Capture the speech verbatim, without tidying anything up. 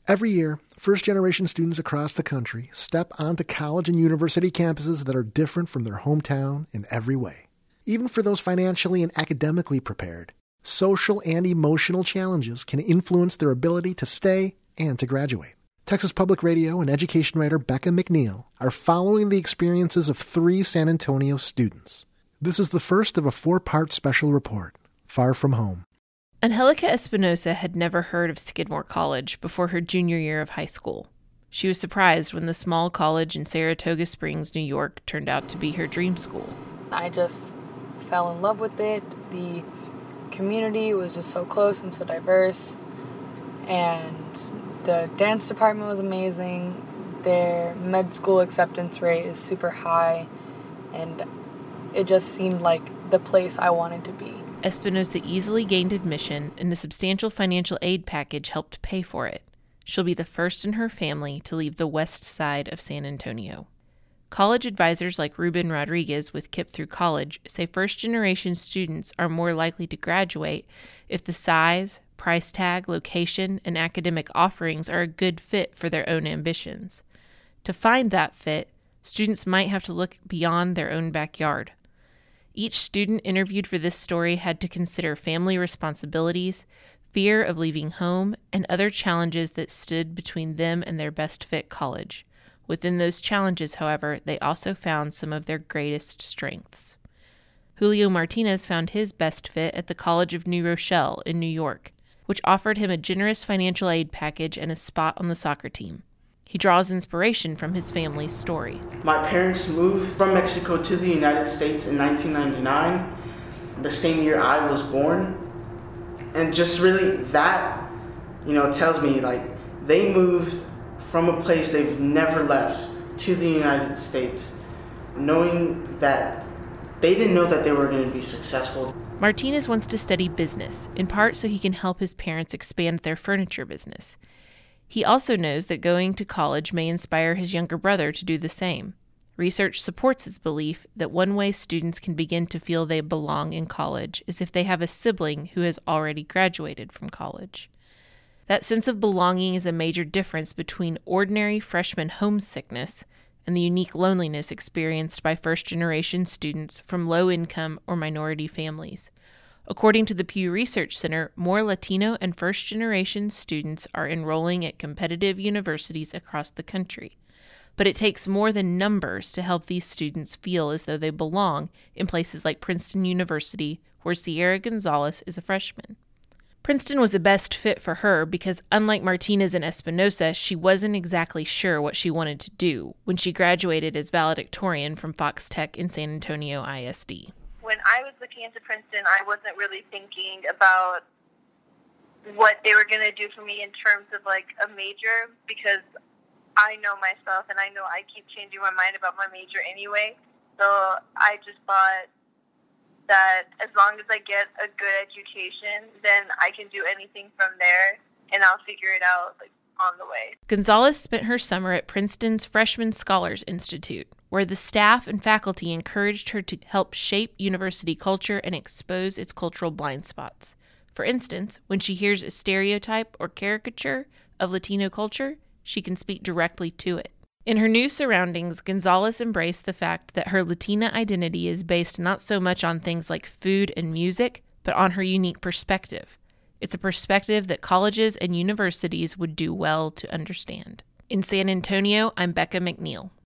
Every year, first-generation students across the country step onto college and university campuses that are different from their hometown in every way. Even for those financially and academically prepared, social and emotional challenges can influence their ability to stay and to graduate. Texas Public Radio and education writer Becca McNeil are following the experiences of three San Antonio students. This is the first of a four-part special report, Far From Home. Angelica Espinosa had never heard of Skidmore College before her junior year of high school. She was surprised when the small college in Saratoga Springs, New York, turned out to be her dream school. I just fell in love with it. The community was just so close and so diverse, and the dance department was amazing. Their med school acceptance rate is super high, and it just seemed like the place I wanted to be. Espinosa easily gained admission, and a substantial financial aid package helped pay for it. She'll be the first in her family to leave the west side of San Antonio. College advisors like Ruben Rodriguez with Kip Through College say first-generation students are more likely to graduate if the size, price tag, location, and academic offerings are a good fit for their own ambitions. To find that fit, students might have to look beyond their own backyard. Each student interviewed for this story had to consider family responsibilities, fear of leaving home, and other challenges that stood between them and their best fit college. Within those challenges, however, they also found some of their greatest strengths. Julio Martinez found his best fit at the College of New Rochelle in New York, which offered him a generous financial aid package and a spot on the soccer team. He draws inspiration from his family's story. My parents moved from Mexico to the United States in nineteen ninety-nine, the same year I was born. And just really that, you know, tells me like they moved from a place they've never left to the United States, knowing that they didn't know that they were going to be successful. Martinez wants to study business, in part so he can help his parents expand their furniture business. He also knows that going to college may inspire his younger brother to do the same. Research supports his belief that one way students can begin to feel they belong in college is if they have a sibling who has already graduated from college. That sense of belonging is a major difference between ordinary freshman homesickness and the unique loneliness experienced by first-generation students from low-income or minority families. According to the Pew Research Center, more Latino and first-generation students are enrolling at competitive universities across the country. But it takes more than numbers to help these students feel as though they belong in places like Princeton University, where Sierra Gonzalez is a freshman. Princeton was the best fit for her because, unlike Martinez and Espinosa, she wasn't exactly sure what she wanted to do when she graduated as valedictorian from Fox Tech in San Antonio I S D. When I was looking into Princeton, I wasn't really thinking about what they were going to do for me in terms of like a major, because I know myself and I know I keep changing my mind about my major anyway. So I just thought that as long as I get a good education, then I can do anything from there and I'll figure it out like on the way. Gonzalez spent her summer at Princeton's Freshman Scholars Institute, where the staff and faculty encouraged her to help shape university culture and expose its cultural blind spots. For instance, when she hears a stereotype or caricature of Latino culture, she can speak directly to it. In her new surroundings, Gonzalez embraced the fact that her Latina identity is based not so much on things like food and music, but on her unique perspective. It's a perspective that colleges and universities would do well to understand. In San Antonio, I'm Becca McNeil.